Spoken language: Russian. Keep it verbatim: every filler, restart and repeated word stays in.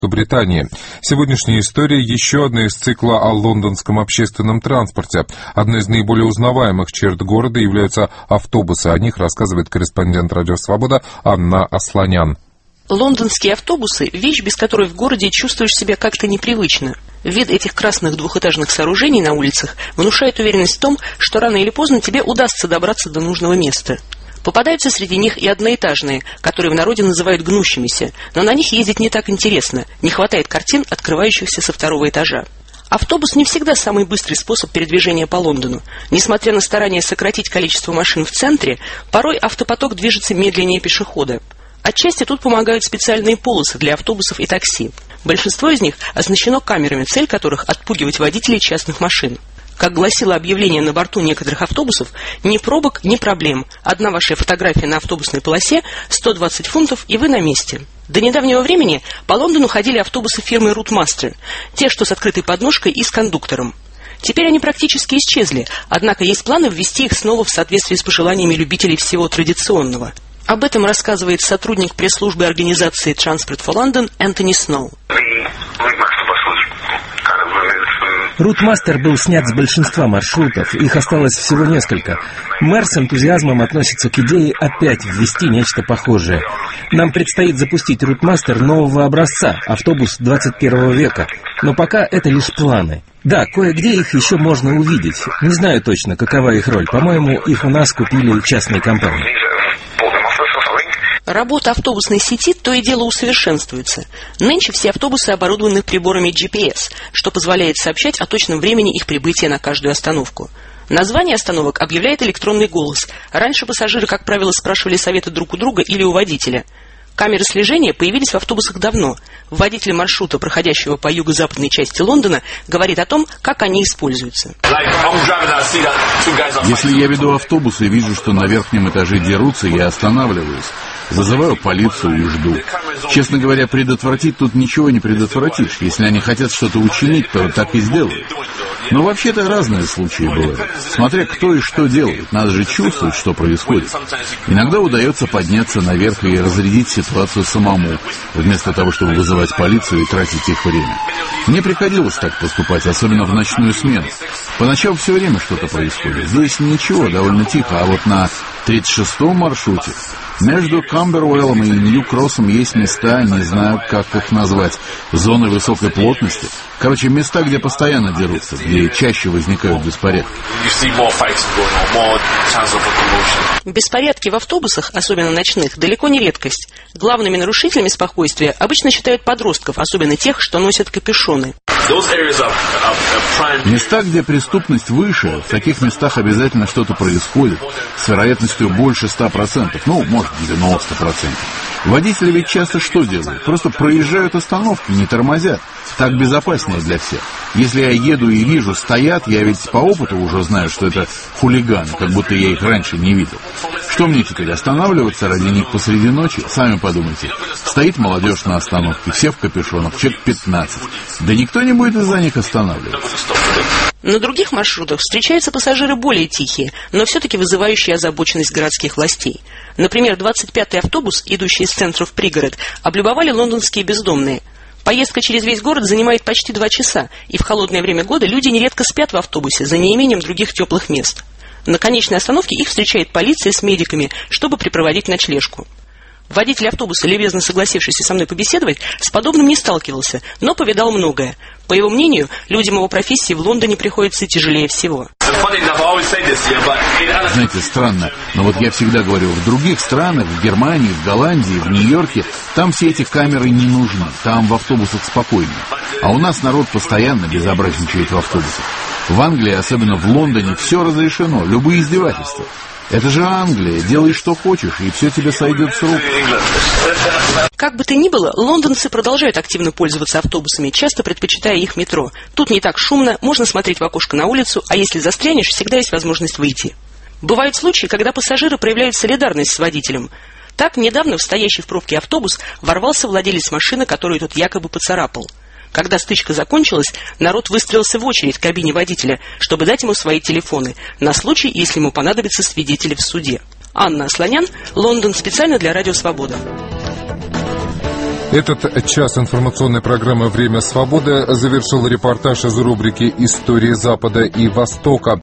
Британии. Сегодняшняя история еще одна из цикла о лондонском общественном транспорте. Одной из наиболее узнаваемых черт города являются автобусы. О них рассказывает корреспондент «Радио Свобода» Анна Асланян. Лондонские автобусы – вещь, без которой в городе чувствуешь себя как-то непривычно. Вид этих красных двухэтажных сооружений на улицах внушает уверенность в том, что рано или поздно тебе удастся добраться до нужного места. Попадаются среди них и одноэтажные, которые в народе называют гнущимися, но на них ездить не так интересно, не хватает картин, открывающихся со второго этажа. Автобус не всегда самый быстрый способ передвижения по Лондону. Несмотря на старание сократить количество машин в центре, порой автопоток движется медленнее пешехода. Отчасти тут помогают специальные полосы для автобусов и такси. Большинство из них оснащено камерами, цель которых – отпугивать водителей частных машин. Как гласило объявление на борту некоторых автобусов, ни пробок, ни проблем. Одна ваша фотография на автобусной полосе, сто двадцать фунтов, и вы на месте. До недавнего времени по Лондону ходили автобусы фирмы Routemaster, те, что с открытой подножкой и с кондуктором. Теперь они практически исчезли, однако есть планы ввести их снова в соответствии с пожеланиями любителей всего традиционного. Об этом рассказывает сотрудник пресс-службы организации Transport for London Энтони Сноу. Routemaster был снят с большинства маршрутов, их осталось всего несколько. Мэр с энтузиазмом относится к идее опять ввести нечто похожее. Нам предстоит запустить Routemaster нового образца, автобус двадцать первого века. Но пока это лишь планы. Да, кое-где их еще можно увидеть. Не знаю точно, какова их роль. По-моему, их у нас купили частные компании. Работа автобусной сети то и дело усовершенствуется. Нынче все автобусы оборудованы приборами джи пи эс, что позволяет сообщать о точном времени их прибытия на каждую остановку. Название остановок объявляет электронный голос. Раньше пассажиры, как правило, спрашивали советы друг у друга или у водителя. Камеры слежения появились в автобусах давно. Водитель маршрута, проходящего по юго-западной части Лондона, говорит о том, как они используются. Если я веду автобус и вижу, что на верхнем этаже дерутся, я останавливаюсь. Зазываю полицию и жду. Честно говоря, предотвратить тут ничего не предотвратишь. Если они хотят что-то учинить, то так и сделают. Но вообще-то разные случаи бывают. Смотря кто и что делает. Надо же чувствовать, что происходит. Иногда удается подняться наверх и разрядить ситуацию самому, вместо того, чтобы вызывать полицию и тратить их время. Мне приходилось так поступать, особенно в ночную смену. Поначалу все время что-то происходит. Здесь ничего, довольно тихо, а вот на тридцать шестом маршруте между Камбервеллом и Нью-Кроссом есть места, не знаю, как их назвать, зоны высокой плотности. Короче, места, где постоянно дерутся, где чаще возникают беспорядки. Беспорядки в автобусах, особенно ночных, далеко не редкость. Главными нарушителями спокойствия обычно считают подростков, особенно тех, что носят капюшоны. Места, где преступность выше, в таких местах обязательно что-то происходит с вероятностью больше ста процентов, ну, может, девяноста процентов. Водители ведь часто что делают? Просто проезжают остановки, не тормозят. Так безопаснее для всех. Если я еду и вижу, стоят, я ведь по опыту уже знаю, что это хулиганы, как будто я их раньше не видел. Что мне теперь, останавливаться ради них посреди ночи? Сами подумайте. Стоит молодежь на остановке, все в капюшонах, человек пятнадцать. Да никто не будет из-за них останавливаться. На других маршрутах встречаются пассажиры более тихие, но все-таки вызывающие озабоченность городских властей. Например, двадцать пятый автобус, идущий из центра в пригород, облюбовали лондонские бездомные. Поездка через весь город занимает почти два часа, и в холодное время года люди нередко спят в автобусе за неимением других теплых мест. На конечной остановке их встречает полиция с медиками, чтобы припроводить ночлежку. Водитель автобуса, любезно согласившийся со мной побеседовать, с подобным не сталкивался, но повидал многое. По его мнению, людям его профессии в Лондоне приходится тяжелее всего. Знаете, странно, но вот я всегда говорю, в других странах, в Германии, в Голландии, в Нью-Йорке, там все эти камеры не нужны, там в автобусах спокойнее. А у нас народ постоянно безобразничает в автобусах. В Англии, особенно в Лондоне, все разрешено, любые издевательства. Это же Англия, делай что хочешь, и все тебе сойдет с рук. Как бы то ни было, лондонцы продолжают активно пользоваться автобусами, часто предпочитая их метро. Тут не так шумно, можно смотреть в окошко на улицу, а если застрянешь, всегда есть возможность выйти. Бывают случаи, когда пассажиры проявляют солидарность с водителем. Так, недавно в стоящий в пробке автобус ворвался владелец машины, которую тот якобы поцарапал. Когда стычка закончилась, народ выстроился в очередь к кабине водителя, чтобы дать ему свои телефоны, на случай, если ему понадобятся свидетели в суде. Анна Асланян, Лондон, специально для Радио Свобода. Этот час информационной программы «Время свободы» завершил репортаж из рубрики «Истории Запада и Востока».